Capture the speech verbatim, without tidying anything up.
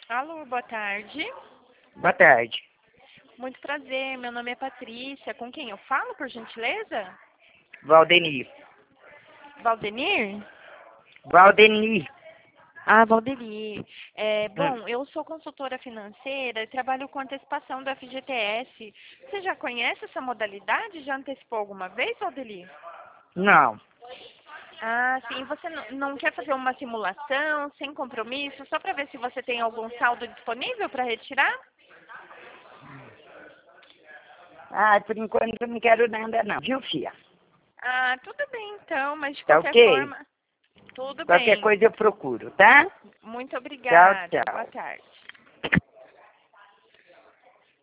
Alô, boa tarde. Boa tarde. Muito prazer, meu nome é Patrícia. Com quem eu falo, por gentileza? Valdenir. Valdenir? Valdenir. Ah, Valdenir. É, Hum, bom, eu sou consultora financeira e trabalho com antecipação do F G T S. Você já conhece essa modalidade? Já antecipou alguma vez, Valdenir? não. Ah, sim. Você n- não quer fazer uma simulação, sem compromisso, só para ver se você tem algum saldo disponível para retirar? Ah, por enquanto eu não quero nada não, viu, filha? Ah, tudo bem então, mas de Tá qualquer ok? forma, tudo Qualquer bem. coisa eu procuro, tá? Muito Tchau, obrigada. Boa tchau. tarde.